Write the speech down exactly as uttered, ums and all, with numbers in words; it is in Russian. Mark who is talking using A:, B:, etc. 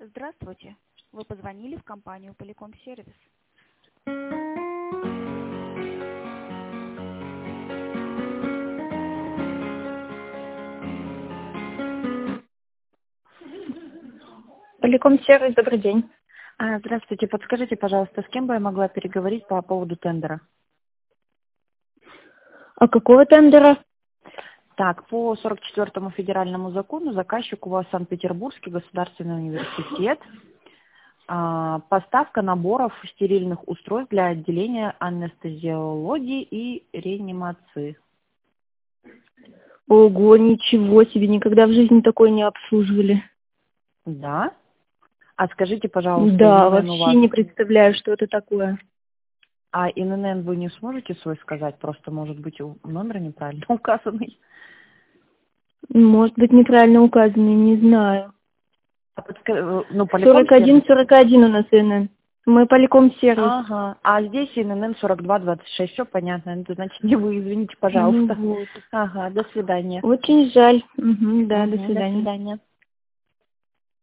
A: Здравствуйте. Вы позвонили в компанию Polycom Service.
B: Polycom Service, добрый день.
C: А, Здравствуйте. Подскажите, пожалуйста, с кем бы я могла переговорить по поводу тендера?
B: А какого тендера?
C: Так, по сорок четвёртому федеральному закону заказчик у вас Санкт-Петербургский государственный университет. А, поставка наборов стерильных устройств для отделения анестезиологии и реанимации.
B: Ого, ничего себе, никогда в жизни такое не обслуживали.
C: Да? А скажите, пожалуйста,
B: Да,
C: ИНН у
B: вообще
C: вас...
B: не представляю, что это такое.
C: А ИНН вы не сможете свой сказать? Просто, может быть, у номер неправильно указанный.
B: Может быть, неправильно указанный, не знаю.
C: А подска- Ну, Polycom
B: сорок один
C: сервис?
B: сорок один у нас ИНН. Мы Polycom Service.
C: Ага. А здесь ИНН сорок два двадцать шесть. Все понятно. Это значит, не вы, извините,
B: Ну
C: пожалуйста.
B: вот.
C: Ага, до свидания.
B: Очень жаль. Угу, да, до
C: Угу, до
B: свидания.
C: свидания.